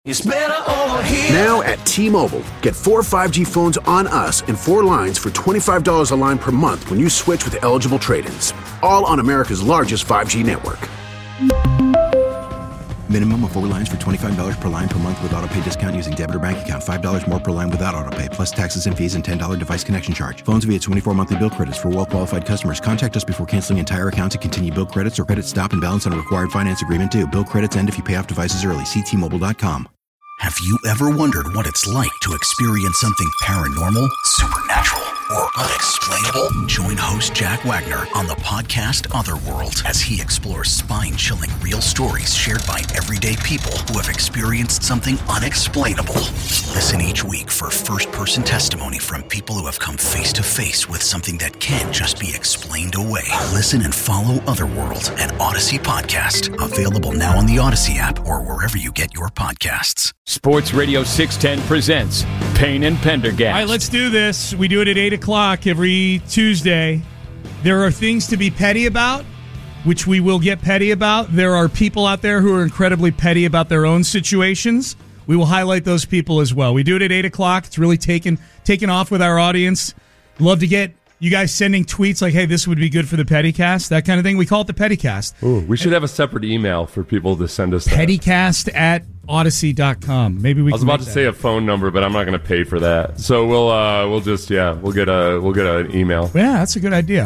It's better over here. Now at T-Mobile, get 4 5G phones on us and 4 lines for $25 a line per month when you switch with eligible trade-ins. All on America's largest 5G network. Minimum of 4 lines for $25 per line per month with autopay discount using debit or bank account. $5 more per line without autopay, plus taxes and fees and $10 device connection charge. Phones via 24 monthly bill credits for well-qualified customers. Contact us before canceling entire account to continue bill credits or credit stop and balance on a required finance agreement due. Bill credits end if you pay off devices early. See T-Mobile.com. Have you ever wondered what it's like to experience something paranormal, supernatural, or unexplainable? Join host Jack Wagner on the podcast Otherworld as he explores spine-chilling real stories shared by everyday people who have experienced something unexplainable. Listen each week for first-person testimony from people who have come face-to-face with something that can't just be explained away. Listen and follow Otherworld, an Odyssey podcast. Available now on the Odyssey app or wherever you get your podcasts. Sports Radio 610 presents Payne and Pendergast. All right, let's do this. We do it at 8 o'clock every Tuesday. There are things to be petty about, which we will get petty about. There are people out there who are incredibly petty about their own situations. We will highlight those people as well. We do it at 8 o'clock. It's really taken off with our audience. Love to get you guys sending tweets like, hey, this would be good for the Pettycast, that kind of thing. We call it the Pettycast. Ooh, we should have a separate email for people to send us Pettycast@odyssey.com. Maybe we. I was about to say a phone number, but I'm not going to pay for that. So we'll get an email. Yeah, that's a good idea.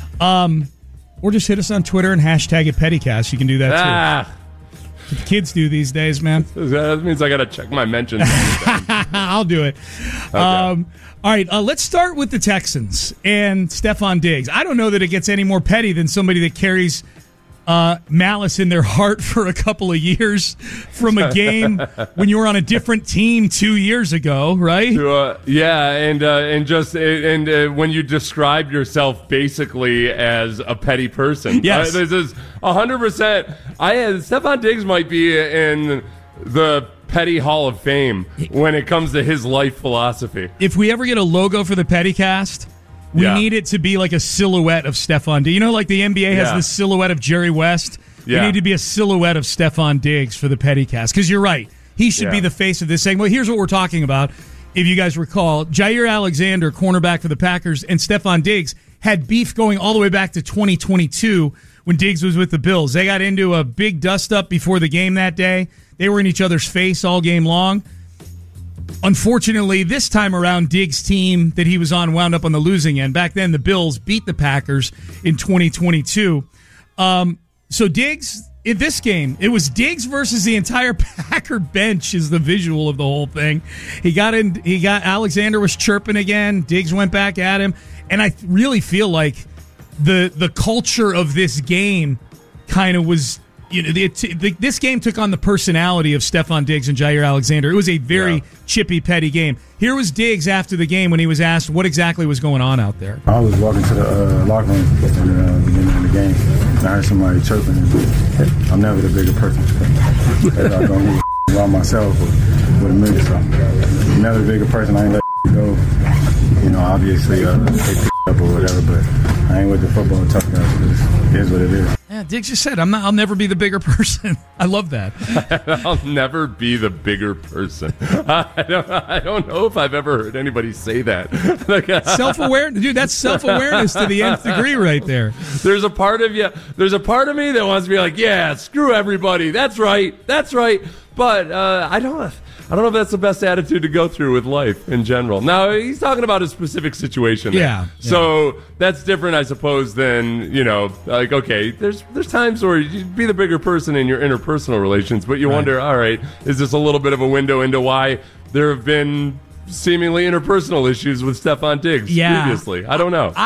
Or just hit us on Twitter and hashtag it Pettycast. You can do that too. What the kids do these days, man. That means I got to check my mentions. I'll do it. Okay. All right, let's start with the Texans and Stephon Diggs. I don't know that it gets any more petty than somebody that carries malice in their heart for a couple of years from a game when you were on a different team 2 years ago, right? And when you described yourself basically as a petty person. Yes. This is 100%. Stephon Diggs might be in the Petty Hall of Fame when it comes to his life philosophy. If we ever get a logo for the Pettycast, we need it to be like a silhouette of Stephon Diggs. You know, like the NBA has the silhouette of Jerry West? We need to be a silhouette of Stephon Diggs for the Pettycast. Because you're right. He should be the face of this thing. Well, here's what we're talking about. If you guys recall, Jair Alexander, cornerback for the Packers, and Stephon Diggs had beef going all the way back to 2022 when Diggs was with the Bills. They got into a big dust-up before the game that day. They were in each other's face all game long. Unfortunately, this time around, Diggs' team that he was on wound up on the losing end. Back then, the Bills beat the Packers in 2022. So Diggs, in this game, it was Diggs versus the entire Packer bench is the visual of the whole thing. Alexander was chirping again. Diggs went back at him. And I really feel like the culture of this game kind of was... this game took on the personality of Stephon Diggs and Jair Alexander. It was a very chippy, petty game. Here was Diggs after the game when he was asked what exactly was going on out there. I was walking to the locker room in the beginning of the game, and I heard somebody chirping. And I'm never the bigger person. I don't need around myself with a minute. So I'm never the bigger person. I ain't let go. Obviously, take up or whatever, but I ain't with the football tough guys. It is what it is. Yeah, Diggs just said, I'll never be the bigger person. I love that. I'll never be the bigger person. I don't know if I've ever heard anybody say that. Self-awareness, dude. That's self-awareness to the nth degree, right there. There's a part of me that wants to be like, yeah, screw everybody. That's right. But I don't know if that's the best attitude to go through with life in general. Now, he's talking about a specific situation there. Yeah. So that's different, I suppose, than, like, okay, there's times where you be the bigger person in your interpersonal relations, but you wonder, all right, is this a little bit of a window into why there have been seemingly interpersonal issues with Stephon Diggs previously? I don't know.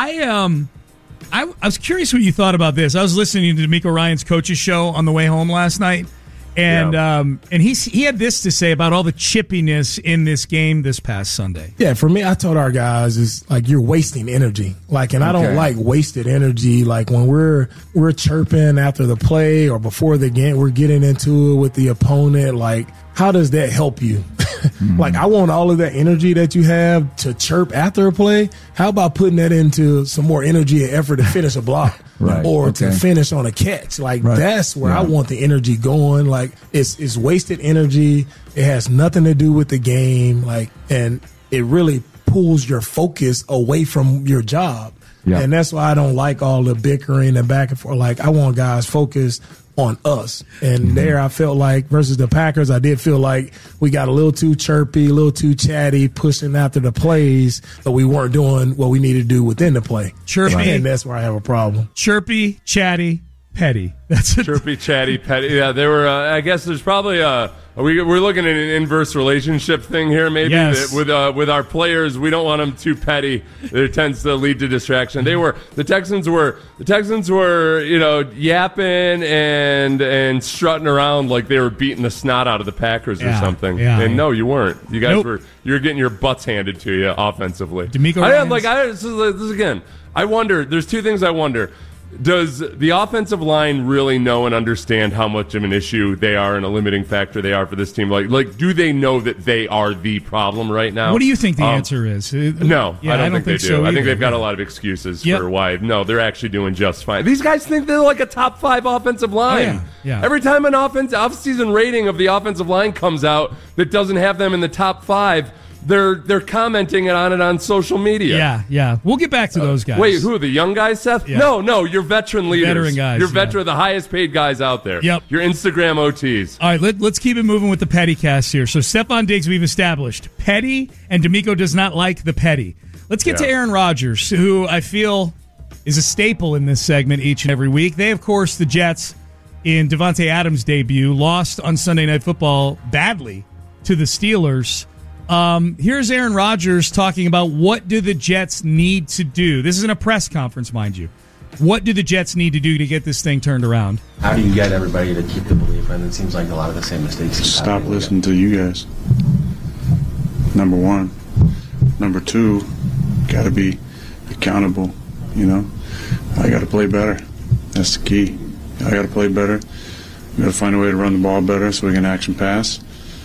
I was curious what you thought about this. I was listening to D'Amico Ryan's coach's show on the way home last night. And he had this to say about all the chippiness in this game this past Sunday. Yeah, for me, I told our guys, it's like you're wasting energy. I don't like wasted energy. Like when we're chirping after the play or before the game, we're getting into it with the opponent. Like, how does that help you? Like, I want all of that energy that you have to chirp after a play. How about putting that into some more energy and effort to finish a block or to finish on a catch? Like, that's where I want the energy going. Like, it's wasted energy. It has nothing to do with the game. Like, and it really pulls your focus away from your job. Yeah. And that's why I don't like all the bickering and back and forth. Like, I want guys focused on us. And there I felt like versus the Packers, I did feel like we got a little too chirpy, a little too chatty, pushing after the plays, but we weren't doing what we needed to do within the play. Chirpy. And that's where I have a problem. Chirpy, chatty, petty. That's it. Chirpy, chatty, petty. Yeah, they were, I guess there's probably we're looking at an inverse relationship thing here, maybe. Yes. With our players, we don't want them too petty. It tends to lead to distraction. The Texans were, yapping and strutting around like they were beating the snot out of the Packers or something. Yeah. And no, you weren't. You guys you were getting your butts handed to you offensively. DeMeco This again. I wonder. There's two things I wonder. Does the offensive line really know and understand how much of an issue they are and a limiting factor they are for this team? Like, do they know that they are the problem right now? What do you think the answer is? No, I don't think they do. I think they've got a lot of excuses for why. No, they're actually doing just fine. These guys think they're like a top 5 offensive line. Yeah. Every time an off-season rating of the offensive line comes out that doesn't have them in the top 5, they're commenting on it on social media. Yeah. We'll get back to those guys. Wait, who are the young guys, Seth? Yeah. No, you're veteran leaders. Veteran guys. You're the highest paid guys out there. Yep. Your Instagram OTs. All right, let's keep it moving with the petty cast here. So Stefon Diggs, we've established petty, and DeMeco does not like the petty. Let's get to Aaron Rodgers, who I feel is a staple in this segment each and every week. They, of course, the Jets, in Devontae Adams' debut, lost on Sunday Night Football badly to the Steelers. Here's Aaron Rodgers talking about what do the Jets need to do. This is in a press conference, mind you. What do the Jets need to do to get this thing turned around? How do you get everybody to keep the belief? And it seems like a lot of the same mistakes. Stop listening to you guys. Number one. Number two, got to be accountable. I got to play better. That's the key. I got to play better. We got to find a way to run the ball better so we can action pass.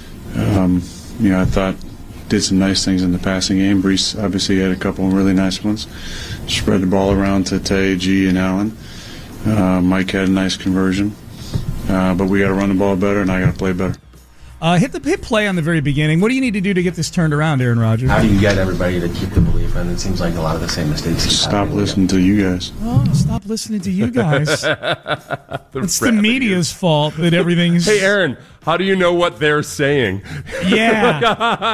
I thought did some nice things in the passing game. Brees obviously had a couple of really nice ones. Spread the ball around to Tay, G, and Allen. Mike had a nice conversion. But we got to run the ball better, and I got to play better. Hit play on the very beginning. What do you need to do to get this turned around, Aaron Rodgers? How do you get everybody to keep the belief? And it seems like a lot of the same mistakes. Stop listening to you guys. Oh, stop listening to you guys. It's the media's fault that everything's... Hey, Aaron, how do you know what they're saying? Yeah.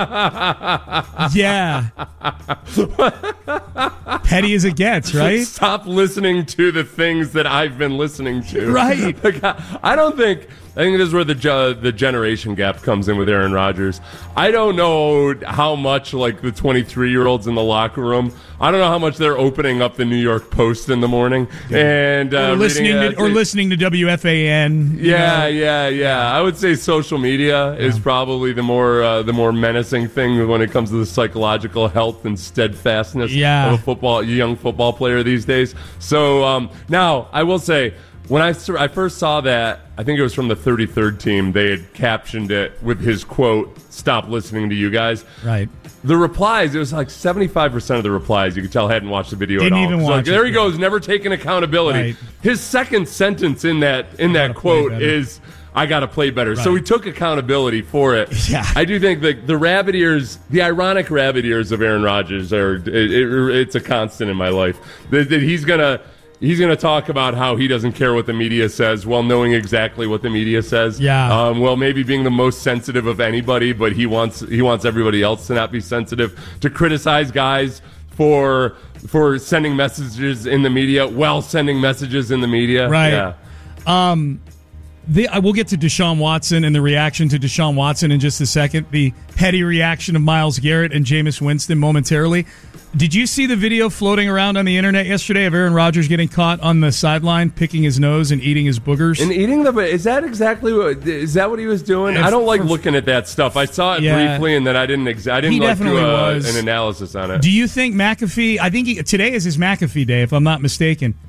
Petty as it gets, right? Stop listening to the things that I've been listening to. Right. I think this is where the generation gap comes in with Aaron Rodgers. I don't know how much, like, the 23-year-olds in the locker room, I don't know how much they're opening up the New York Post in the morning and listening to WFAN. Yeah. I would say social media is probably the more menacing thing when it comes to the psychological health and steadfastness of a young football player these days. So now I will say, when I first saw that, I think it was from the 33rd team, they had captioned it with his quote, "Stop listening to you guys." Right. The replies, it was like 75% of the replies, you could tell hadn't watched the video Didn't at all. Even watch there he goes, never taking accountability. Right. His second sentence in that quote is, "I got to play better." Right. So he took accountability for it. Yeah. I do think the rabbit ears, the ironic rabbit ears of Aaron Rodgers it's a constant in my life. That he's going to talk about how he doesn't care what the media says while knowing exactly what the media says. Yeah. Maybe being the most sensitive of anybody, but he wants everybody else to not be sensitive, to criticize guys for sending messages in the media while sending messages in the media. Right. Yeah. We'll get to Deshaun Watson and the reaction to Deshaun Watson in just a second. The petty reaction of Myles Garrett and Jameis Winston momentarily. Did you see the video floating around on the internet yesterday of Aaron Rodgers getting caught on the sideline, picking his nose and eating his boogers? And eating is that exactly is that what he was doing? I don't like looking at that stuff. I saw it briefly, and then I didn't do an analysis on it. Do you think McAfee? I think today is his McAfee day, if I'm not mistaken.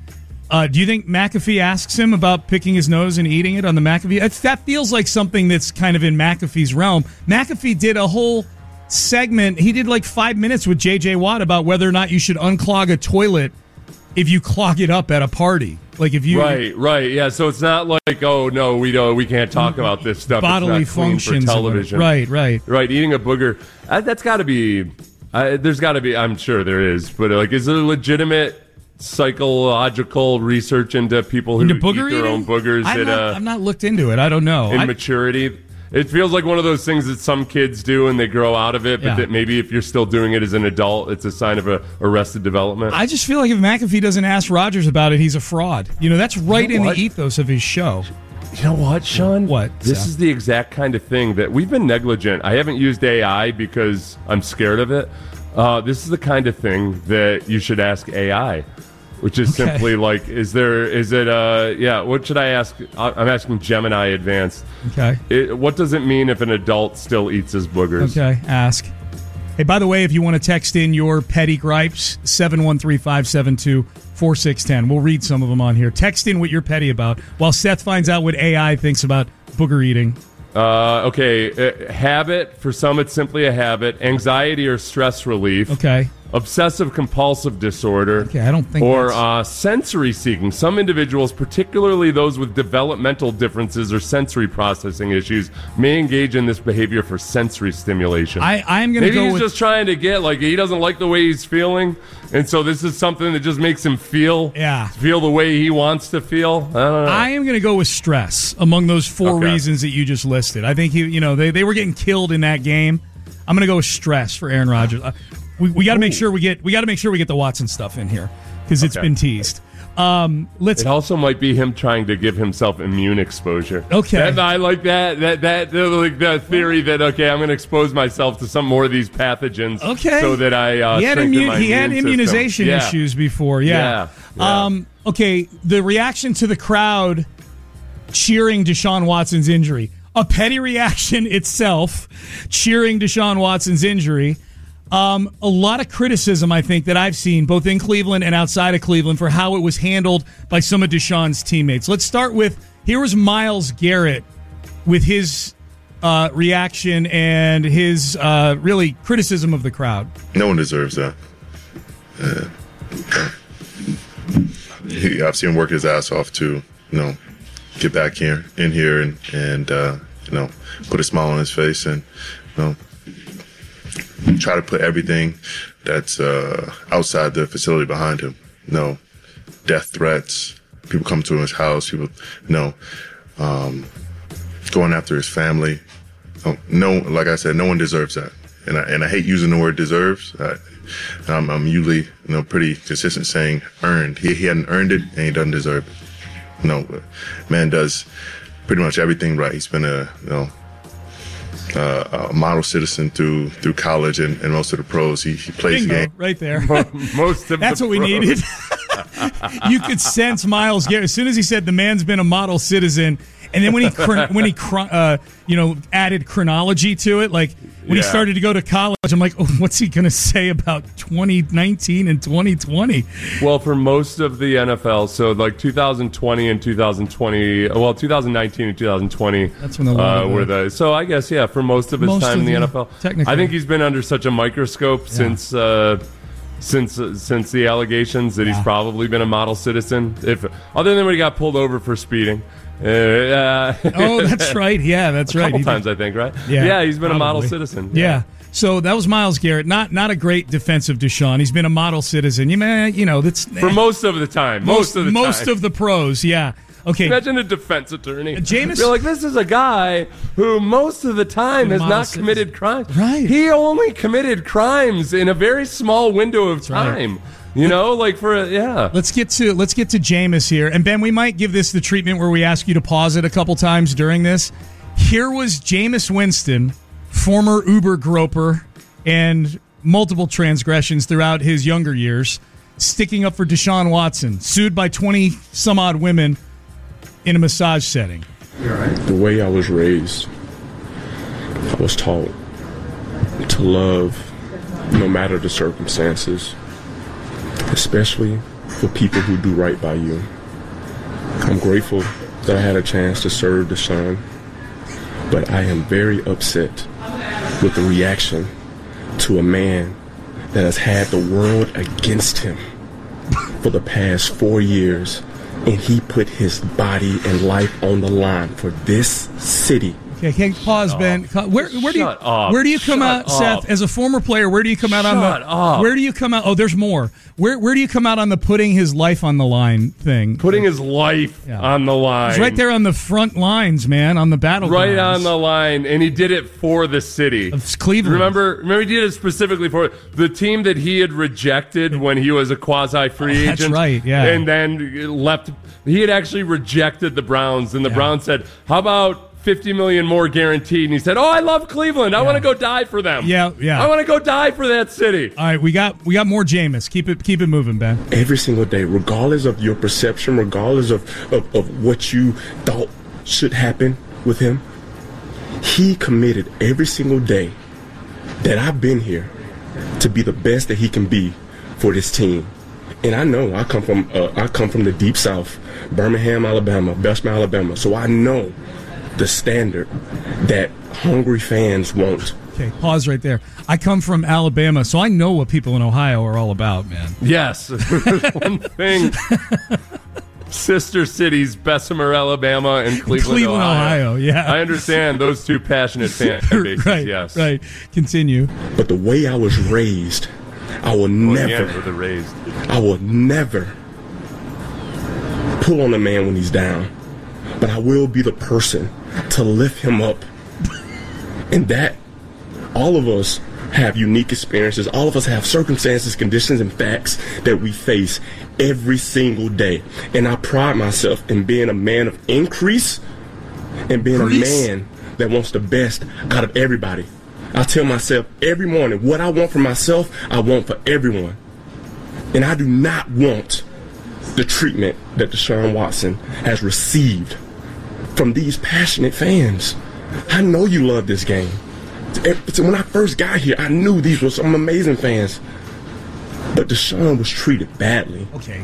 Do you think McAfee asks him about picking his nose and eating it on the McAfee? That feels like something that's kind of in McAfee's realm. McAfee did a whole segment. He did like 5 minutes with J.J. Watt about whether or not you should unclog a toilet if you clog it up at a party. Like if you right, yeah. So it's not like, oh no, we can't talk about this stuff. Bodily it's not clean functions, for television. Right. Eating a booger, that's got to be. There's got to be. I'm sure there is, but like, is there a legitimate psychological research into people who eat their own boogers? I've not looked into it. I don't know. Immaturity. It feels like one of those things that some kids do and they grow out of it, but that maybe if you're still doing it as an adult, it's a sign of arrested development. I just feel like if McAfee doesn't ask Rodgers about it, he's a fraud. That's right in the ethos of his show. You know what, Sean? What? This is the exact kind of thing that we've been negligent. I haven't used AI because I'm scared of it. This is the kind of thing that you should ask AI. Which is simply like, what should I ask? I'm asking Gemini Advanced. Okay. What does it mean if an adult still eats his boogers? Okay, ask. Hey, by the way, if you want to text in your petty gripes, 713-572-4610. We'll read some of them on here. Text in what you're petty about while Seth finds out what AI thinks about booger eating. Habit. For some, it's simply a habit. Anxiety or stress relief. Okay. Obsessive compulsive disorder. Okay, I don't think or sensory seeking. Some individuals, particularly those with developmental differences or sensory processing issues, may engage in this behavior for sensory stimulation. I'm going to go Maybe he's just trying to get, like, he doesn't like the way he's feeling, and so this is something that just makes him feel the way he wants to feel. I don't know. I am going to go with stress among those four reasons that you just listed. I think they were getting killed in that game. I'm going to go with stress for Aaron Rodgers. We got to make sure we get the Watson stuff in here because it's been teased. It also might be him trying to give himself immune exposure. Okay, I like that like that theory that I'm going to expose myself to some more of these pathogens. Okay, so that I he had immunization issues before. Yeah. Okay, the reaction to the crowd cheering Deshaun Watson's injury, a petty reaction itself, cheering Deshaun Watson's injury. A lot of criticism, I think, that I've seen both in Cleveland and outside of Cleveland for how it was handled by some of Deshaun's teammates. Let's start with, here was Myles Garrett with his reaction and his really criticism of the crowd. No one deserves that. I've seen him work his ass off to, get back in here and put a smile on his face and, try to put everything that's outside the facility behind him. Death threats, people come to his house, people, going after his family. Like I said, no one deserves that. And I hate using the word deserves. I'm usually, pretty consistent saying earned. He hadn't earned it and he doesn't deserve it. Man does pretty much everything right. He's been a model citizen through college and most of the pros. He plays the game right there. Most of that's the what we pros. needed. You could sense Myles Garrett as soon as he said the man's been a model citizen, and then when he added chronology to it, like when he started to go to college, I'm like, oh, what's he going to say about 2019 and 2020? Well, for most of the NFL, so like 2020 and 2020, 2019 and 2020, that's when the so I guess for most of his time in the NFL, technically. I think he's been under such a microscope since the allegations that he's probably been a model citizen, other than when he got pulled over for speeding. Oh, that's right. Yeah, that's right. A couple times, I think, right? Yeah, he's been a model citizen. Yeah. So that was Myles Garrett. Not a great defensive Deshaun. He's been a model citizen. That's for most of the time. Most of the pros. Yeah. Okay. Imagine a defense attorney. Jameis, you're like, this is a guy who most of the time has not committed crimes. Right. He only committed crimes in a very small window of time. Right. Let's get to Jameis here. And Ben, we might give this the treatment where we ask you to pause it a couple times during this. Here was Jameis Winston, former Uber groper and multiple transgressions throughout his younger years, sticking up for Deshaun Watson, sued by 20-some-odd women in a massage setting. The way I was raised, I was taught to love no matter the circumstances, especially for people who do right by you. I'm grateful that I had a chance to serve Deshaun, but I am very upset with the reaction to a man that has had the world against him for the past 4 years, and he put his body and life on the line for this city. Okay, pause, Ben. Where do you come out, Seth, as a former player? Where do you come out Where do you come out? Oh, there's more. Where do you come out on the putting his life on the line thing? Putting his life on the line. He's right there on the front lines, man, on the battlegrounds. Right on the line, and he did it for the city of Cleveland. Remember, he did it specifically for the team that he had rejected when he was a quasi-free agent. That's right, yeah. And then left. He had actually rejected the Browns, and the Browns said, "How about $50 million more guaranteed?" And he said, "Oh, I love Cleveland. I want to go die for them. Yeah. I want to go die for that city." All right, we got more Jameis. Keep it moving, Ben. Every single day, regardless of your perception, regardless of what you thought should happen with him, he committed every single day that I've been here to be the best that he can be for this team. And I know I come from the deep South, Birmingham, Alabama, Belsham, Alabama. So I know the standard that hungry fans want. Okay, pause right there. I come from Alabama, so I know what people in Ohio are all about, man. Yes. One thing. Sister cities, Bessemer, Alabama, and Cleveland, Ohio. Yeah. I understand those two passionate fan bases, right, yes. Right. Continue. But the way I was raised, I will never pull on a man when he's down. But I will be the person to lift him up. And that, all of us have unique experiences. All of us have circumstances, conditions, and facts that we face every single day. And I pride myself in being a man of increase and being a man that wants the best out of everybody. I tell myself every morning, what I want for myself, I want for everyone. And I do not want the treatment that Deshaun Watson has received from these passionate fans. I know you love this game. So when I first got here, I knew these were some amazing fans. But Deshaun was treated badly. Okay.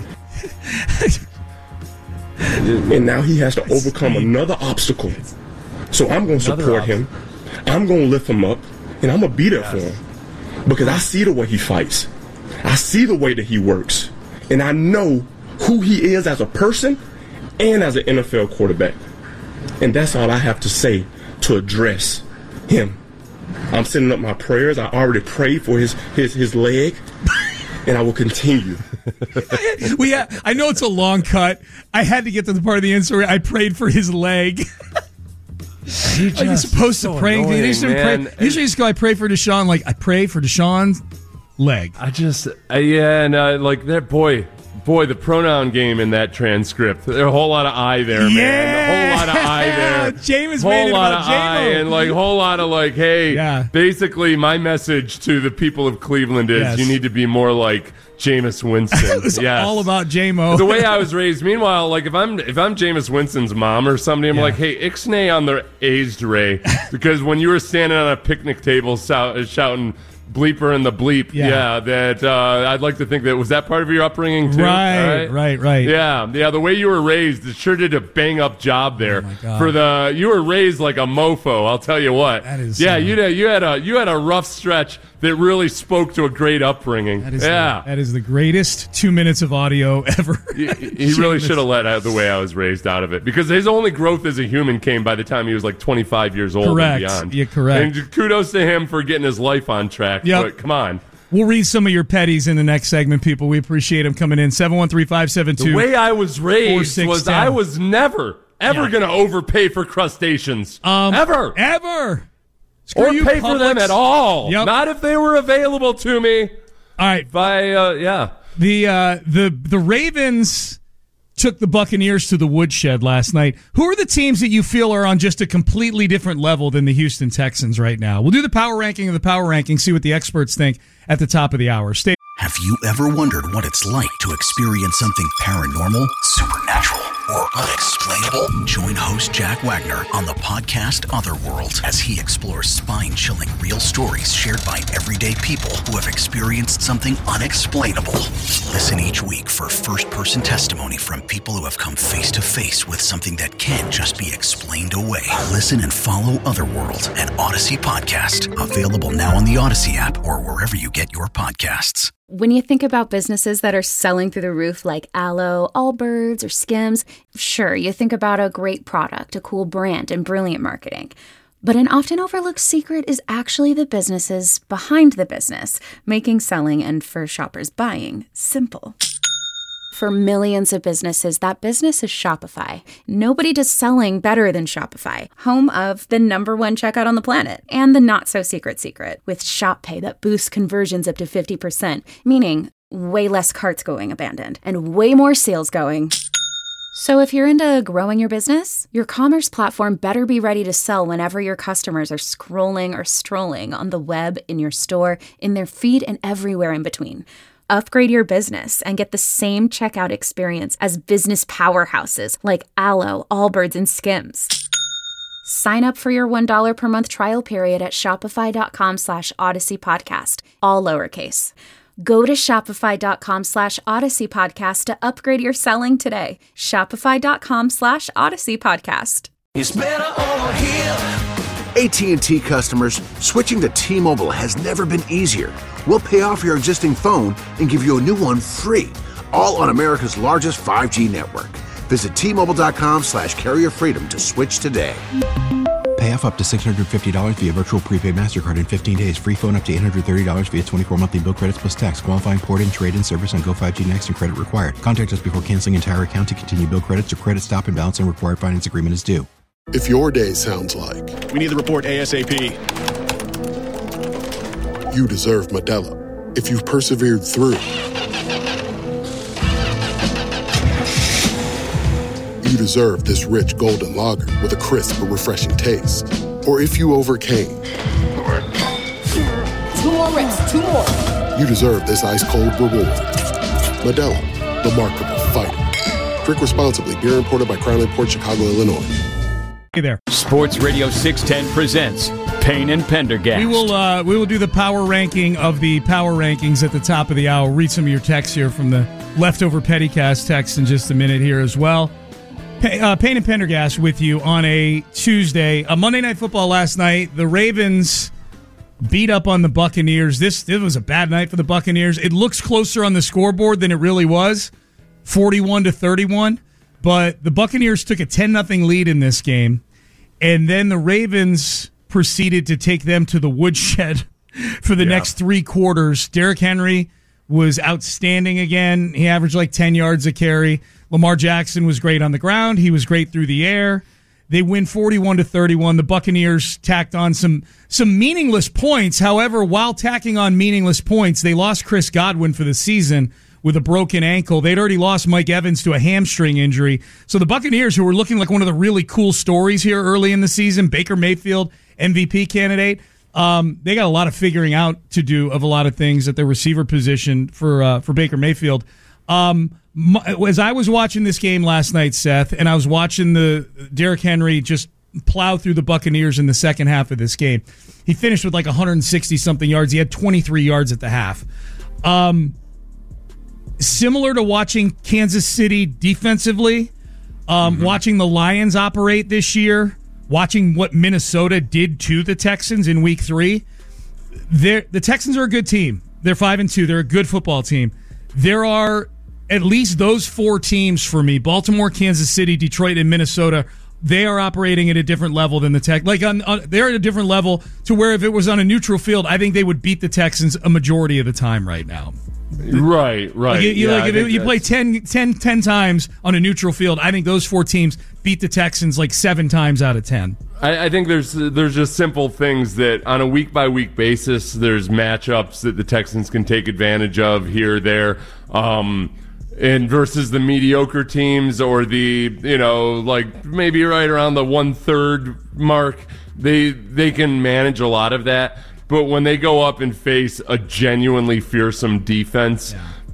And now he has to overcome another obstacle. So I'm going to support him. I'm going to lift him up. And I'm going to be there for him. Because I see the way he fights. I see the way that he works. And I know who he is as a person and as an NFL quarterback. And that's all I have to say to address him. I'm sending up my prayers. I already prayed for his leg, and I will continue. I know it's a long cut. I had to get to the part of the answer where I prayed for his leg. You're supposed to pray. Usually just go, I pray for Deshaun. Like, I pray for Deshaun's leg. Like that boy, the pronoun game in that transcript. There's a whole lot of I there, man. A whole lot of I there. Jameis made it about J-Mo. And like a whole lot of like, hey, basically my message to the people of Cleveland is you need to be more like Jameis Winston. It was all about J-Mo. The way I was raised. Meanwhile, like if I'm Jameis Winston's mom or somebody, I'm like, hey, ixnay on the A's Ray, because when you were standing on a picnic table shouting bleeper and the bleep, that I'd like to think that was that part of your upbringing too. Right. Yeah. The way you were raised, it sure did a bang up job there. Oh my God. You were raised like a mofo. I'll tell you what. That is you had a rough stretch that really spoke to a great upbringing. That is the greatest 2 minutes of audio ever. He really should have let the way I was raised out of it, because his only growth as a human came by the time he was like 25 years old and beyond. Yeah, correct. And kudos to him for getting his life on track. Yep. But come on. We'll read some of your petties in the next segment, people. We appreciate them coming in. 713-572. The way I was raised was I was never, ever going to overpay for crustaceans. Ever. Screw or you, pay Publix. for them at all. Yep. Not if they were available to me. All right. The Ravens took the Buccaneers to the woodshed last night. Who are the teams that you feel are on just a completely different level than the Houston Texans right now? We'll do the power ranking of the power ranking, see what the experts think at the top of the hour. Have you ever wondered what it's like to experience something paranormal, supernatural, or unexplainable? Join host Jack Wagner on the podcast Otherworld as he explores spine-chilling real stories shared by everyday people who have experienced something unexplainable. Listen each week for first-person testimony from people who have come face-to-face with something that can't just be explained away. Listen and follow Otherworld, an Odyssey podcast. Available now on the Odyssey app or wherever you get your podcasts. When you think about businesses that are selling through the roof like Aloe, Allbirds, or Skims, sure, you think about a great product, a cool brand, and brilliant marketing. But an often overlooked secret is actually the businesses behind the business, making selling and, for shoppers, buying simple. For millions of businesses, that business is Shopify. Nobody does selling better than Shopify, home of the #1 checkout on the planet, and the not-so-secret secret, with Shop Pay that boosts conversions up to 50%, meaning way less carts going abandoned, and way more sales going. So if you're into growing your business, your commerce platform better be ready to sell whenever your customers are scrolling or strolling on the web, in your store, in their feed, and everywhere in between. Upgrade your business and get the same checkout experience as business powerhouses like Aloe, Allbirds, and Skims. Sign up for your $1 per month trial period at shopify.com/Odyssey Podcast, all lowercase. Go to shopify.com/Odyssey Podcast to upgrade your selling today. Shopify.com/Odyssey Podcast. It's better over here. AT&T customers, switching to T-Mobile has never been easier. We'll pay off your existing phone and give you a new one free, all on America's largest 5G network. Visit T-Mobile.com/carrierfreedom to switch today. Pay off up to $650 via virtual prepaid MasterCard in 15 days. Free phone up to $830 via 24 monthly bill credits plus tax. Qualifying port and trade-in service on Go 5G Next and credit required. Contact us before canceling entire account to continue bill credits or credit stop and balance and required finance agreement is due. If your day sounds like... We need the report ASAP. You deserve Modelo. If you've persevered through... You deserve this rich golden lager with a crisp but refreshing taste. Or if you overcame... 2 more reps, 2 more. You deserve this ice-cold reward. Modelo, the Remarkable Fighter. Drink responsibly. Beer imported by Crown Imports, Chicago, Illinois. Hey there. Sports Radio 610 presents Payne and Pendergast. We will do the power ranking of the power rankings at the top of the hour. Read some of your texts here from the leftover Pettycast text in just a minute here as well. Payne and Pendergast with you on a Tuesday. A Monday Night Football last night. The Ravens beat up on the Buccaneers. This was a bad night for the Buccaneers. It looks closer on the scoreboard than it really was, 41-31. But the Buccaneers took a 10-0 lead in this game, and then the Ravens proceeded to take them to the woodshed for the next 3 quarters. Derrick Henry was outstanding again. He averaged like 10 yards a carry. Lamar Jackson was great on the ground. He was great through the air. They win 41-31. The Buccaneers tacked on some meaningless points. However, while tacking on meaningless points, they lost Chris Godwin for the season with a broken ankle. They'd already lost Mike Evans to a hamstring injury. So the Buccaneers, who were looking like one of the really cool stories here early in the season, Baker Mayfield, MVP candidate, they got a lot of figuring out to do of a lot of things at their receiver position for Baker Mayfield. As I was watching this game last night, Seth, and I was watching the Derrick Henry just plow through the Buccaneers in the second half of this game, he finished with like 160-something yards. He had 23 yards at the half. Similar to watching Kansas City defensively, watching the Lions operate this year, watching what Minnesota did to the Texans in Week 3, the Texans are a good team. They're 5-2. They're a good football team. There are at least those 4 teams for me, Baltimore, Kansas City, Detroit, and Minnesota. They are operating at a different level than the Tex. Like they're at a different level to where if it was on a neutral field, I think they would beat the Texans a majority of the time right now. Right. If you play 10 times on a neutral field, I think those 4 teams beat the Texans like 7 times out of 10. I think there's just simple things that on a week-by-week basis, there's matchups that the Texans can take advantage of here or there. And versus the mediocre teams or the, like maybe right around the 1/3 mark, they can manage a lot of that. But when they go up and face a genuinely fearsome defense,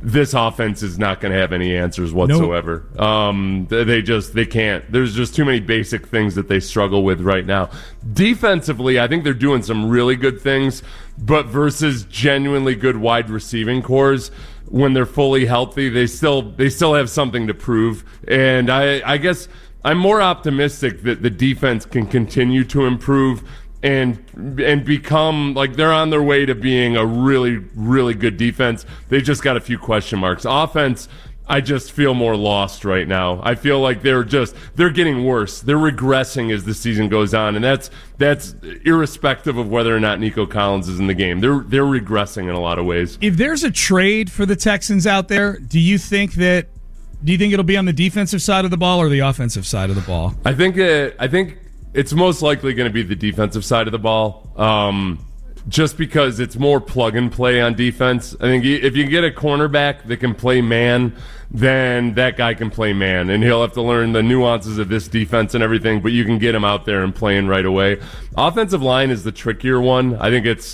this offense is not going to have any answers whatsoever. Nope. They can't. There's just too many basic things that they struggle with right now. Defensively, I think they're doing some really good things, but versus genuinely good wide receiving cores, when they're fully healthy, they still have something to prove. And I guess I'm more optimistic that the defense can continue to improve and become, like, they're on their way to being a really, really good defense. They just got a few question marks. Offense, I just feel more lost right now. I feel like they're getting worse. They're regressing as the season goes on, and that's irrespective of whether or not Nico Collins is in the game. They're regressing in a lot of ways. If there's a trade for the Texans out there, do you think it'll be on the defensive side of the ball or the offensive side of the ball? I think it's most likely going to be the defensive side of the ball, just because it's more plug and play on defense. I think if you get a cornerback that can play man, then that guy can play man, and he'll have to learn the nuances of this defense and everything, but you can get him out there and playing right away. Offensive line is the trickier one. I think is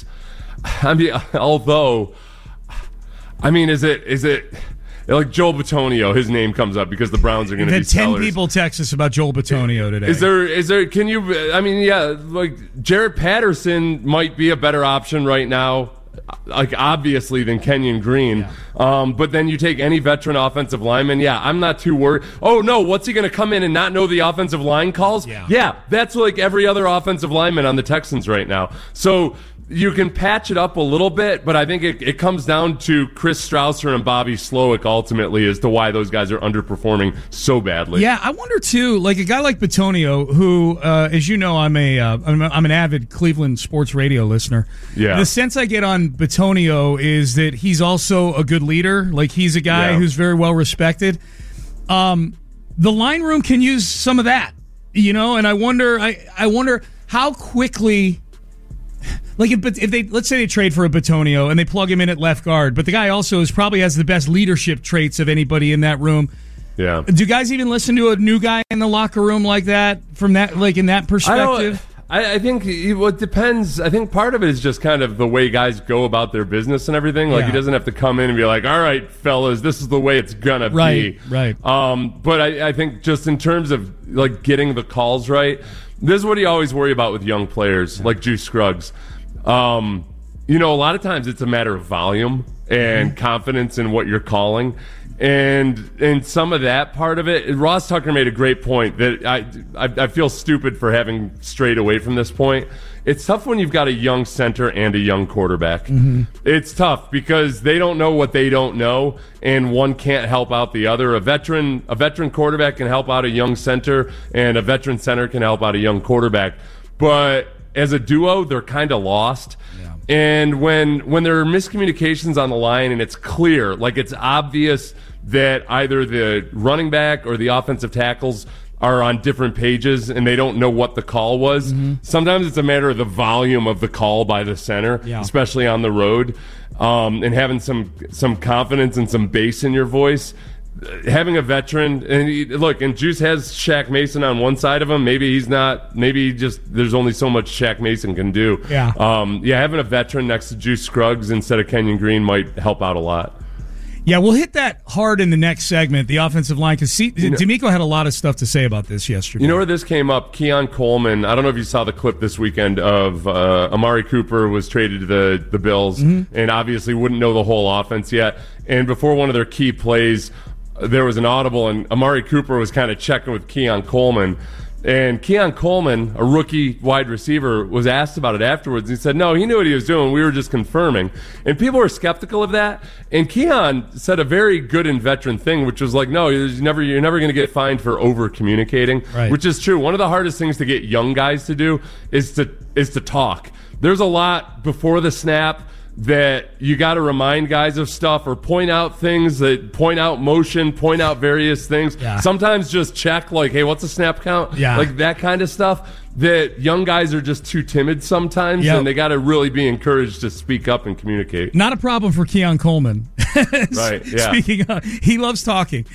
it like Joel Bitonio, his name comes up because the Browns are going to be sellers. 10 people text us about Joel Bitonio today. Is there, can you, like Jarrett Patterson might be a better option right now, like obviously, than Kenyon Green. Yeah. But then you take any veteran offensive lineman. Yeah, I'm not too worried. Oh no, what's he going to come in and not know the offensive line calls? Yeah, that's like every other offensive lineman on the Texans right now. So you can patch it up a little bit, but I think it comes down to Chris Strausser and Bobby Slowick ultimately as to why those guys are underperforming so badly. Yeah, I wonder too, like a guy like Bitonio, who, as you know, I'm an avid Cleveland sports radio listener. Yeah. The sense I get on Bitonio is that he's also a good leader. Like he's a guy who's very well respected. The line room can use some of that, and I wonder how quickly. Like if they, let's say they trade for a Bitonio and they plug him in at left guard, but the guy also probably has the best leadership traits of anybody in that room. Yeah. Do guys even listen to a new guy in the locker room like that, from that, like in that perspective? I think it depends. I think part of it is just kind of the way guys go about their business and everything. Like he doesn't have to come in and be like, all right, fellas, this is the way it's gonna be. Right. But I think just in terms of like getting the calls right, this is what you always worry about with young players like Juice Scruggs. A lot of times it's a matter of volume and confidence in what you're calling. And some of that part of it, Ross Tucker made a great point that I feel stupid for having strayed away from this point. It's tough when you've got a young center and a young quarterback. Mm-hmm. It's tough because they don't know what they don't know, and one can't help out the other. A veteran quarterback can help out a young center, and a veteran center can help out a young quarterback. But as a duo, they're kind of lost. Yeah. And when there are miscommunications on the line and it's clear, like it's obvious that either the running back or the offensive tackles are on different pages and they don't know what the call was, sometimes it's a matter of the volume of the call by the center, especially on the road, and having some confidence and some bass in your voice. Having a veteran, and Juice has Shaq Mason on one side of him. Maybe he's not. Maybe there's only so much Shaq Mason can do. Yeah. Having a veteran next to Juice Scruggs instead of Kenyon Green might help out a lot. Yeah, we'll hit that hard in the next segment, the offensive line, because D'Amico had a lot of stuff to say about this yesterday. You know where this came up? Keon Coleman. I don't know if you saw the clip this weekend of Amari Cooper was traded to the Bills, and obviously wouldn't know the whole offense yet. And before one of their key plays, there was an audible, and Amari Cooper was kind of checking with Keon Coleman. And Keon Coleman, a rookie wide receiver, was asked about it afterwards. He said, no, he knew what he was doing. We were just confirming. And people were skeptical of that. And Keon said a very good and veteran thing, which was like, no, you're never going to get fined for over-communicating, which is true. One of the hardest things to get young guys to do is to talk. There's a lot before the snap that you got to remind guys of stuff or point out things, that point out motion, point out various things. Yeah. Sometimes just check, like, hey, what's the snap count? Yeah. Like that kind of stuff. That young guys are just too timid sometimes, and they got to really be encouraged to speak up and communicate. Not a problem for Keon Coleman. Right, yeah. Speaking of, he loves talking.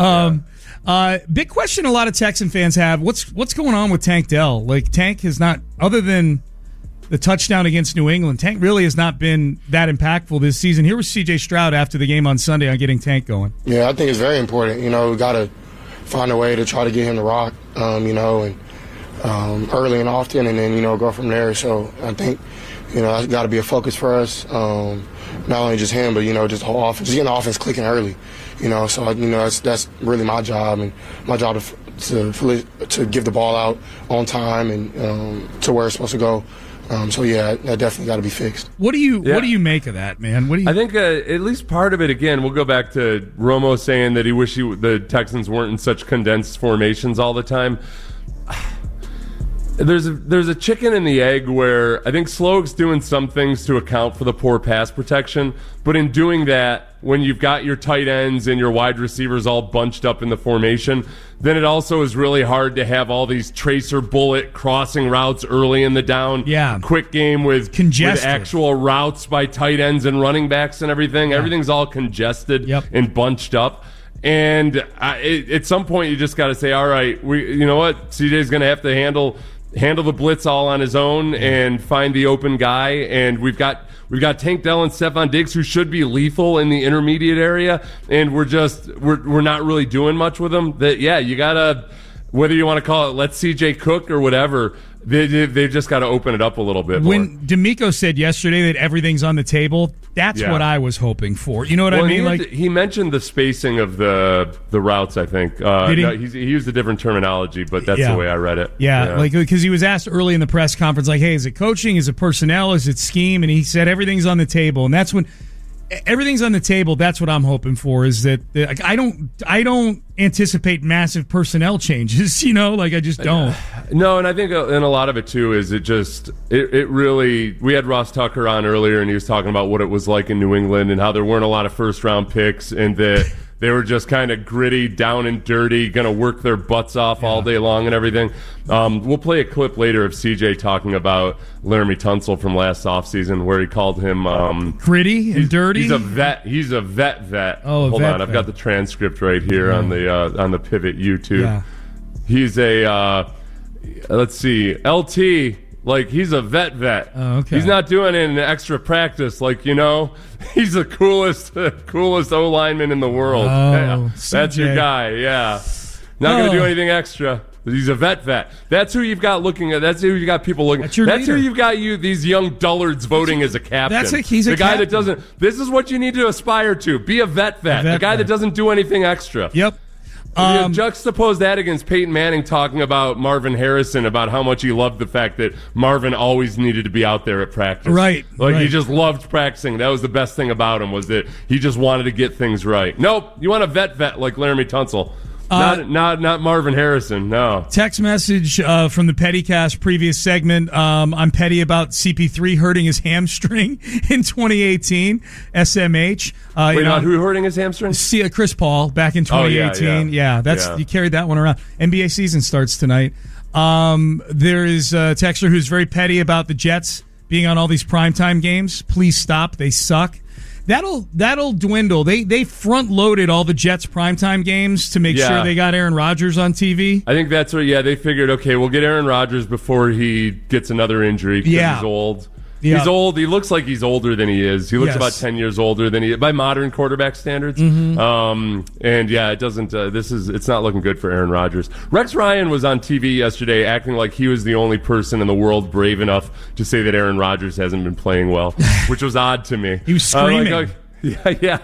Big question a lot of Texan fans have, what's going on with Tank Dell? Like, Tank has not, other than the touchdown against New England. Tank really has not been that impactful this season. Here was C.J. Stroud after the game on Sunday on getting Tank going. Yeah, I think it's very important. We got to find a way to try to get him to rock, and early and often, and then, go from there. So I think, that's got to be a focus for us. Not only just him, but, just the whole offense. Just getting the offense clicking early, So, that's really my job, and my job to give the ball out on time and to where it's supposed to go. That definitely got to be fixed. What do you make of that, man? I think at least part of it, again, we'll go back to Romo saying that he wished the Texans weren't in such condensed formations all the time. There's a chicken and the egg where I think Slowick's doing some things to account for the poor pass protection, but in doing that, when you've got your tight ends and your wide receivers all bunched up in the formation, then it also is really hard to have all these tracer bullet crossing routes early in the down. Yeah. Quick game with actual routes by tight ends and running backs and everything. Yeah. Everything's all congested and bunched up. And at some point, you just got to say, all right, you know what? CJ's going to have to handle the blitz all on his own and find the open guy. And we've got Tank Dell and Stefon Diggs who should be lethal in the intermediate area, and we're not really doing much with them. You gotta, whether you want to call it let's CJ cook or whatever, they've just got to open it up a little bit more. When D'Amico said yesterday that everything's on the table, that's what I was hoping for. You know what I mean? He mentioned the spacing of the routes, I think. Did he? No, he used a different terminology, but that's the way I read it. Yeah, because he was asked early in the press conference, hey, is it coaching? Is it personnel? Is it scheme? And he said everything's on the table. And that's when everything's on the table. That's what I'm hoping for. Is that I don't anticipate massive personnel changes. I just don't. No, and I think and a lot of it too is it really. We had Ross Tucker on earlier, and he was talking about what it was like in New England and how there weren't a lot of first round picks, and that they were just kind of gritty, down and dirty, going to work their butts off all day long and everything. We'll play a clip later of CJ talking about Laramie Tunsil from last offseason where he called him gritty and dirty. He's a vet. He's a vet. Oh, hold vet on, I've got the transcript right here on the Pivot YouTube. Yeah. He's a let's see, LT. He's a vet. Oh, okay. He's not doing it in extra practice. He's the coolest O lineman in the world. Oh, that's your guy. Yeah, not going to do anything extra. He's a vet. That's who you've got looking at. That's who you got people looking. That's who you've got these young dullards voting as a captain. He's the guy captain. that doesn't. This is what you need to aspire to. Be a vet. The guy that doesn't do anything extra. Yep. Juxtapose that against Peyton Manning talking about Marvin Harrison, about how much he loved the fact that Marvin always needed to be out there at practice. Right. He just loved practicing. That was the best thing about him, was that he just wanted to get things right. Nope. You want a vet like Laramie Tunsil. Not Marvin Harrison, no. Text message from the Pettycast previous segment. I'm petty about CP3 hurting his hamstring in 2018. SMH. Who hurting his hamstring? Chris Paul back in 2018. You carried that one around. NBA season starts tonight. There is a texter who's very petty about the Jets being on all these primetime games. Please stop. They suck. That'll dwindle. They front loaded all the Jets primetime games to make sure they got Aaron Rodgers on TV. I think that's what. Yeah, they figured, okay, we'll get Aaron Rodgers before he gets another injury because he's old. Yeah. He's old. He looks like he's older than he is. He looks about 10 years older than he is by modern quarterback standards. Mm-hmm. It doesn't. It's not looking good for Aaron Rodgers. Rex Ryan was on TV yesterday acting like he was the only person in the world brave enough to say that Aaron Rodgers hasn't been playing well, which was odd to me. He was screaming. Yeah.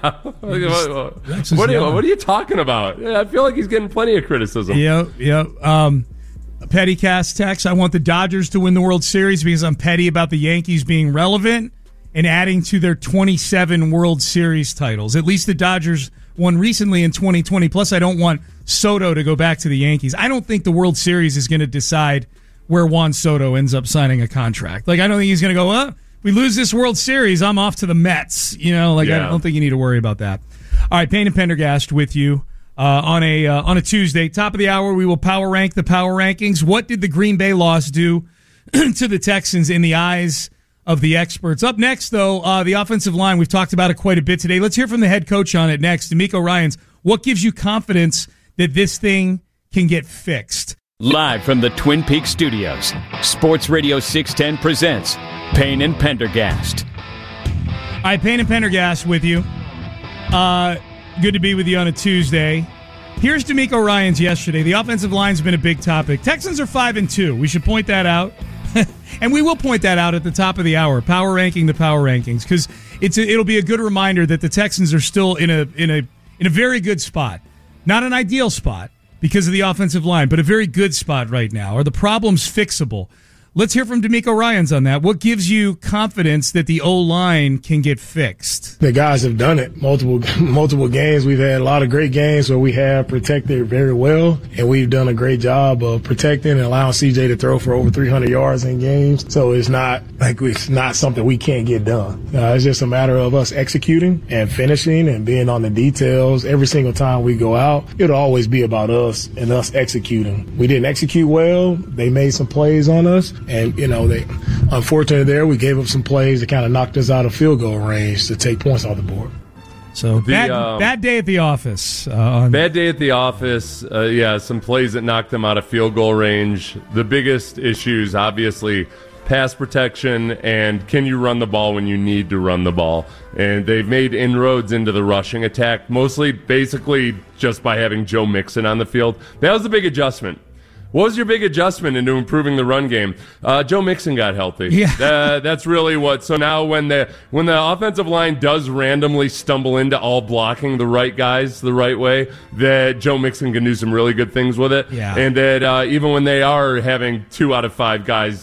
What are you talking about? I feel like he's getting plenty of criticism. Yeah. Pettycast text, I want the Dodgers to win the World Series because I'm petty about the Yankees being relevant and adding to their 27 World Series titles. At least the Dodgers won recently in 2020. Plus, I don't want Soto to go back to the Yankees. I don't think the World Series is going to decide where Juan Soto ends up signing a contract. I don't think he's going to go, we lose this World Series, I'm off to the Mets. I don't think you need to worry about that. All right, Payne and Pendergast with you. On a Tuesday, top of the hour, we will power rank the power rankings. What did the Green Bay loss do to the Texans in the eyes of the experts? Up next, though, the offensive line. We've talked about it quite a bit today. Let's hear from the head coach on it next. D'Amico Ryans, what gives you confidence that this thing can get fixed? Live from the Twin Peaks studios, Sports Radio 610 presents Payne and Pendergast. All right, Payne and Pendergast with you. Good to be with you on a Tuesday. Here's DeMeco Ryans yesterday. The offensive line's been a big topic. Texans are 5-2. We should point that out. And we will point that out at the top of the hour. Power ranking the power rankings, because it'll be a good reminder that the Texans are still in a very good spot. Not an ideal spot because of the offensive line, but a very good spot right now. Are the problems fixable? Let's hear from DeMeco Ryans on that. What gives you confidence that the O-line can get fixed? The guys have done it. Multiple games. We've had a lot of great games where we have protected very well, and we've done a great job of protecting and allowing CJ to throw for over 300 yards in games. So it's not something we can't get done. It's just a matter of us executing and finishing and being on the details. Every single time we go out, it'll always be about us and us executing. We didn't execute well. They made some plays on us. And, they unfortunately there, we gave up some plays that kind of knocked us out of field goal range to take points off the board. So bad day at the office. Bad day at the office. Some plays that knocked them out of field goal range. The biggest issues, obviously, pass protection and can you run the ball when you need to run the ball. And they've made inroads into the rushing attack, basically just by having Joe Mixon on the field. That was the big adjustment. What was your big adjustment into improving the run game? Joe Mixon got healthy. Yeah. That's really what. So now when the offensive line does randomly stumble into all blocking the right guys the right way, that Joe Mixon can do some really good things with it. Yeah. And that even when they are having 2 out of 5 guys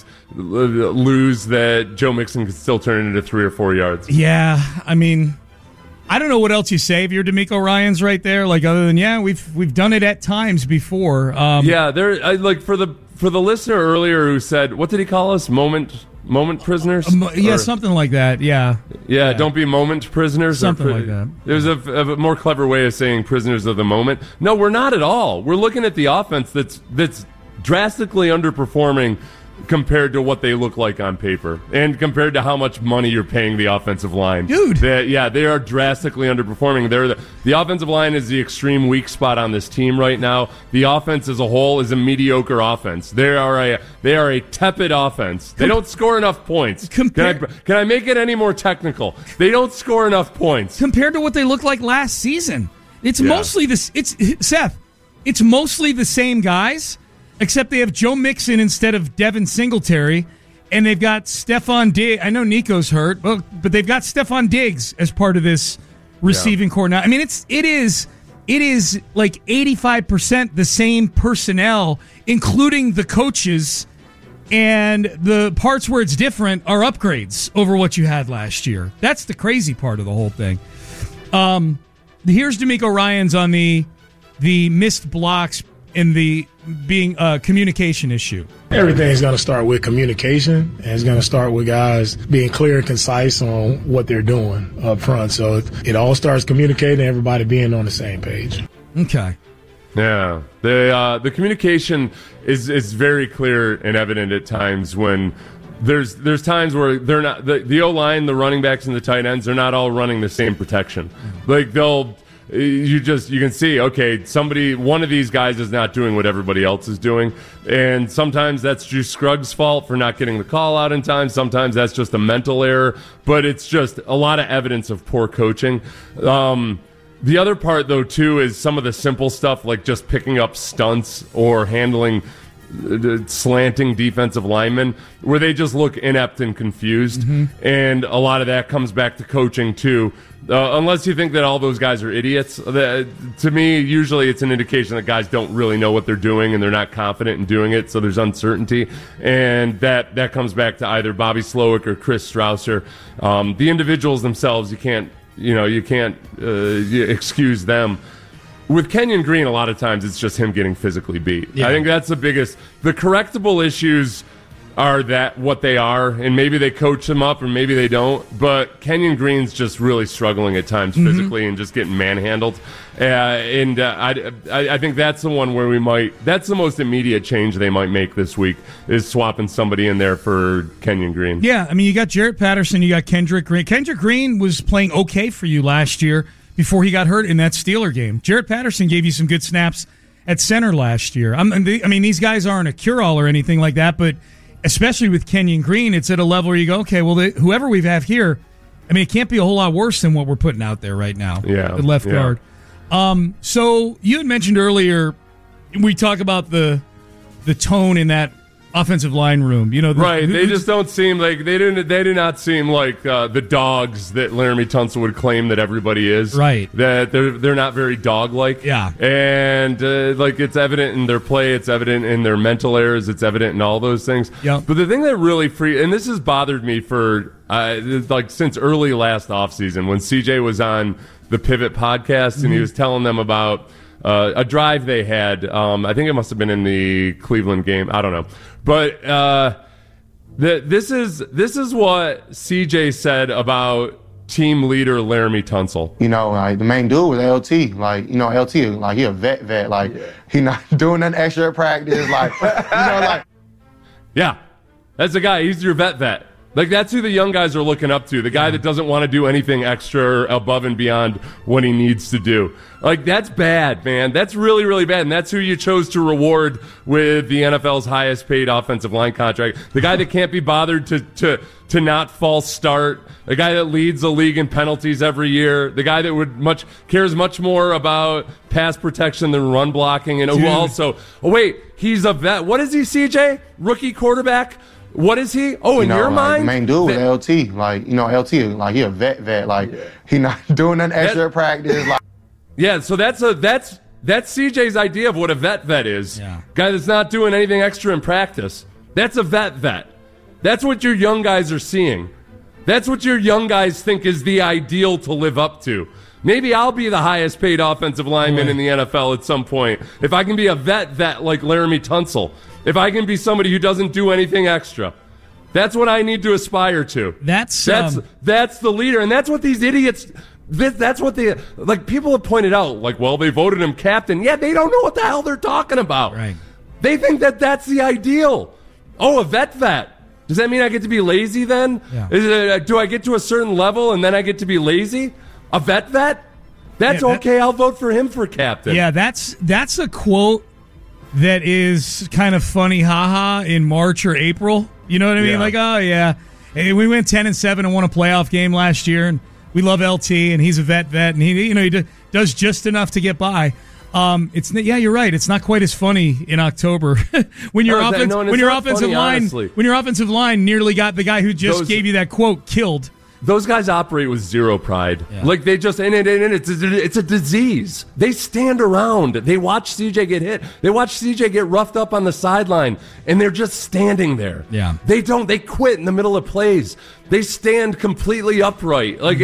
lose, that Joe Mixon can still turn it into 3 or 4 yards. Yeah, I mean, I don't know what else you say if you're DeMeco Ryans right there. Like, other than we've done it at times before. There for the listener earlier who said, what did he call us? Moment prisoners? Something like that. Yeah. Don't be moment prisoners. Something like that. There's a more clever way of saying prisoners of the moment. No, we're not at all. We're looking at the offense that's drastically underperforming compared to what they look like on paper and compared to how much money you're paying the offensive line. Dude. They are drastically underperforming. The offensive line is the extreme weak spot on this team right now. The offense as a whole is a mediocre offense. They are a tepid offense. They don't score enough points. Can I make it any more technical? They don't score enough points. Compared to what they looked like last season. It's mostly this. It's mostly the same guys. Except they have Joe Mixon instead of Devin Singletary, and they've got Stephon Diggs. I know Nico's hurt, but they've got Stephon Diggs as part of this receiving core now. I mean, it is like 85% the same personnel, including the coaches, and the parts where it's different are upgrades over what you had last year. That's the crazy part of the whole thing. Here's DeMeco Ryans on the missed blocks and the being a communication issue. Everything's going to start with communication, and it's going to start with guys being clear and concise on what they're doing up front. So it all starts communicating, everybody being on the same page. Okay. Yeah. The communication is very clear and evident at times when there's times where they're not the O-line, the running backs, and the tight ends, they're not all running the same protection. Like you can see, okay, one of these guys is not doing what everybody else is doing, and sometimes that's Juice Scruggs' fault for not getting the call out in time. Sometimes that's just a mental error, but it's just a lot of evidence of poor coaching. The other part, though, too, is some of the simple stuff like just picking up stunts or handling slanting defensive linemen where they just look inept and confused. Mm-hmm. And a lot of that comes back to coaching too. Unless you think that all those guys are idiots, to me, usually it's an indication that guys don't really know what they're doing and they're not confident in doing it, so there's uncertainty. And that comes back to either Bobby Slowick or Chris Strausser. The individuals themselves, you can't excuse them. With Kenyon Green, a lot of times it's just him getting physically beat. Yeah. I think that's the biggest. The correctable issues are that what they are, and maybe they coach them up or maybe they don't, but Kenyon Green's just really struggling at times physically and just getting manhandled. I think that's the one where that's the most immediate change they might make this week, is swapping somebody in there for Kenyon Green. Yeah, I mean, you got Jarrett Patterson, you got Kendrick Green. Kendrick Green was playing okay for you last year before he got hurt in that Steeler game. Jarrett Patterson gave you some good snaps at center last year. I mean, these guys aren't a cure-all or anything like that, but especially with Kenyon Green, it's at a level where you go, okay, well, whoever we have here, I mean, it can't be a whole lot worse than what we're putting out there right now at left guard. So you had mentioned earlier, we talk about the tone in that offensive line room. You know, they just don't seem like they do not seem like the dogs that Laramie Tunsil would claim that everybody is. Right. That they're not very dog-like. Yeah. And like it's evident in their play, it's evident in their mental errors, it's evident in all those things. Yeah. But the thing that really and this has bothered me for like since early last offseason when CJ was on the Pivot podcast and he was telling them about a drive they had. I think it must have been in the Cleveland game. I don't know. But this is what CJ said about team leader Laramie Tunsil. You know, like the main dude was LT. Like, you know, LT, like he a vet. Like he not doing nothing extra at practice. Like, you know, like. Yeah, that's the guy. He's your vet. Like, that's who the young guys are looking up to. The guy that doesn't want to do anything extra above and beyond what he needs to do. Like, that's bad, man. That's really, really bad. And that's who you chose to reward with the NFL's highest paid offensive line contract. The guy that can't be bothered to not false start. The guy that leads the league in penalties every year. The guy that cares much more about pass protection than run blocking. And who also, he's a vet. What is he, CJ? Rookie quarterback? What is he? Oh, in your mind? The main dude was LT. Like, you know, LT, like he a vet. Like he not doing nothing extra at practice. Like, yeah, so that's CJ's idea of what a vet is. Yeah. Guy that's not doing anything extra in practice. That's a vet. That's what your young guys are seeing. That's what your young guys think is the ideal to live up to. Maybe I'll be the highest paid offensive lineman in the NFL at some point. If I can be a vet like Laramie Tunsil. If I can be somebody who doesn't do anything extra. That's what I need to aspire to. That's the leader. And that's what these idiots, that's what they, like people have pointed out, like, well, they voted him captain. Yeah, they don't know what the hell they're talking about. Right. They think that that's the ideal. Oh, a vet. Does that mean I get to be lazy then? Yeah. Do I get to a certain level and then I get to be lazy? A vet? That's okay. I'll vote for him for captain. Yeah, that's a quote that is kind of funny, haha, in March or April. You know what I mean? Yeah. Like, oh yeah, hey, we went 10-7 and won a playoff game last year, and we love LT, and he's a vet, and he does just enough to get by. You're right. It's not quite as funny in October when your offensive line nearly got the guy who just gave you that quote killed. Those guys operate with zero pride. Yeah. Like they just, and it's a disease. They stand around. They watch CJ get hit. They watch CJ get roughed up on the sideline, and they're just standing there. Yeah. They quit in the middle of plays. They stand completely upright. Like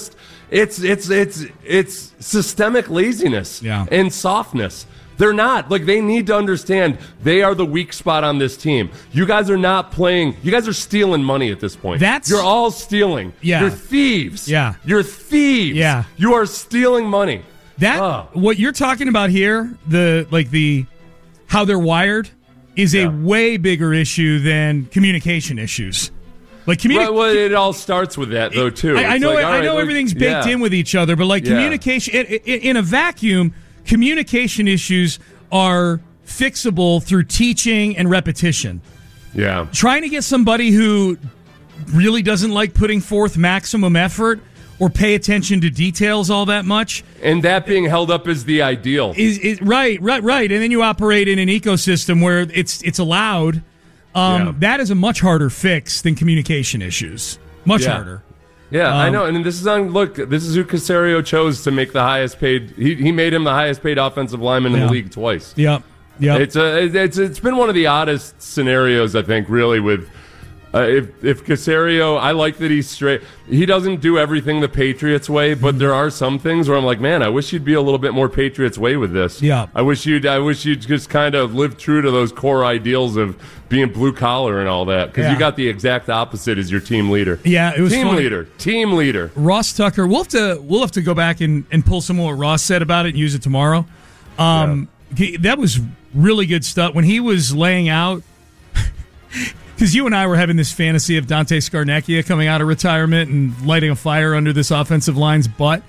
it's systemic laziness and softness. They're not. Like, they need to understand they are the weak spot on this team. You guys are not playing. You guys are stealing money at this point. You're all stealing. Yeah. You're thieves. Yeah. You're thieves. Yeah. You are stealing money. What you're talking about here, how they're wired, is a way bigger issue than communication issues. Like it all starts with that, though, too. I know everything's baked in with each other, but communication, in a vacuum, communication issues are fixable through teaching and repetition. Yeah. Trying to get somebody who really doesn't like putting forth maximum effort or pay attention to details all that much. And that being held up as the ideal. Right. And then you operate in an ecosystem where it's allowed. That is a much harder fix than communication issues. Much harder. Yeah, I know. And this is who Caserio chose to make the highest paid. He made him the highest paid offensive lineman in the league twice. Yep. It's been one of the oddest scenarios, I think, really, with if Caserio, I like that he's straight. He doesn't do everything the Patriots way, but there are some things where I'm like, man, I wish you'd be a little bit more Patriots way with this. Yeah. I wish you'd just kind of live true to those core ideals of being blue collar and all that, because you got the exact opposite as your team leader. Yeah, it was Team leader. Ross Tucker. We'll have to go back and pull some of what Ross said about it and use it tomorrow. That was really good stuff when he was laying out. Because you and I were having this fantasy of Dante Scarnecchia coming out of retirement and lighting a fire under this offensive line's butt.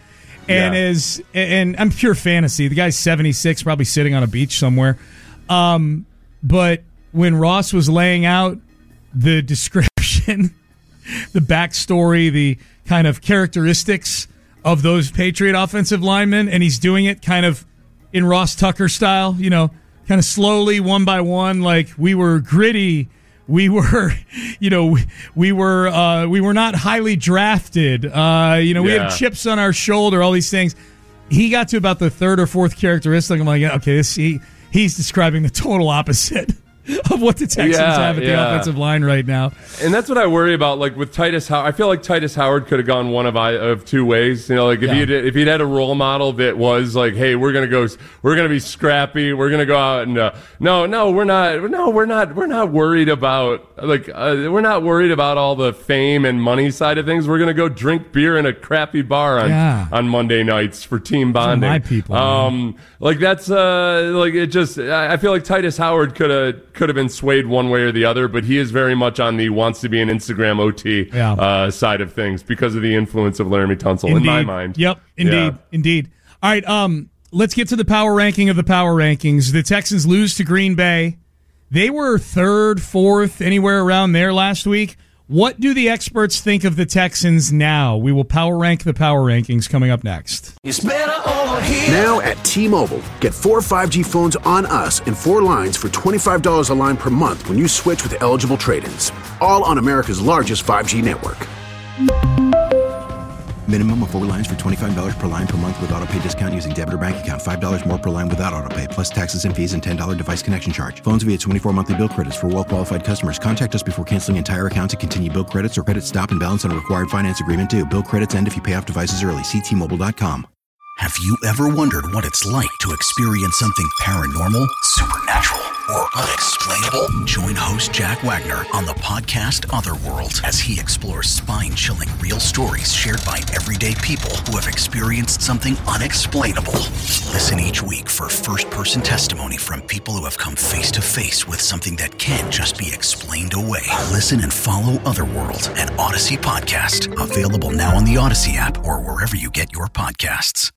And I'm pure fantasy. The guy's 76, probably sitting on a beach somewhere. But when Ross was laying out the description, the backstory, the kind of characteristics of those Patriot offensive linemen, and he's doing it kind of in Ross Tucker style, kind of slowly, one by one, like we were gritty. We were, we were not highly drafted. We had chips on our shoulder, all these things. He got to about the third or fourth characteristic. I'm like, okay, he's describing the total opposite of what the Texans have at the offensive line right now. And that's what I worry about, like with Titus Howard. I feel like Titus Howard could have gone one of two ways. If he'd had a role model that was like, hey, we're gonna be scrappy, we're gonna go out and we're not worried about we're not worried about all the fame and money side of things. We're gonna go drink beer in a crappy bar on Monday nights for team bonding. My people, I feel like Titus Howard could have been swayed one way or the other, but he is very much on the wants to be an Instagram OT side of things because of the influence of Laramie Tunsil, in my mind. Yep, indeed. All right, let's get to the power ranking of the power rankings. The Texans lose to Green Bay. They were third, fourth, anywhere around there last week. What do the experts think of the Texans now? We will power rank the power rankings coming up next. Now at T-Mobile, get 4 5G phones on us and 4 lines for $25 a line per month when you switch with eligible trade-ins. All on America's largest 5G network. Minimum of 4 lines for $25 per line per month with autopay discount using debit or bank account. $5 more per line without autopay, plus taxes and fees and $10 device connection charge. Phones via 24 monthly bill credits for well-qualified customers. Contact us before canceling entire account to continue bill credits or credit stop and balance on required finance agreement due. Bill credits end if you pay off devices early. See T-Mobile.com. Have you ever wondered what it's like to experience something paranormal, supernatural, or unexplainable? Join host Jack Wagner on the podcast Otherworld as he explores spine-chilling real stories shared by everyday people who have experienced something unexplainable. Listen each week for first-person testimony from people who have come face-to-face with something that can't just be explained away. Listen and follow Otherworld, an Odyssey podcast. Available now on the Odyssey app or wherever you get your podcasts.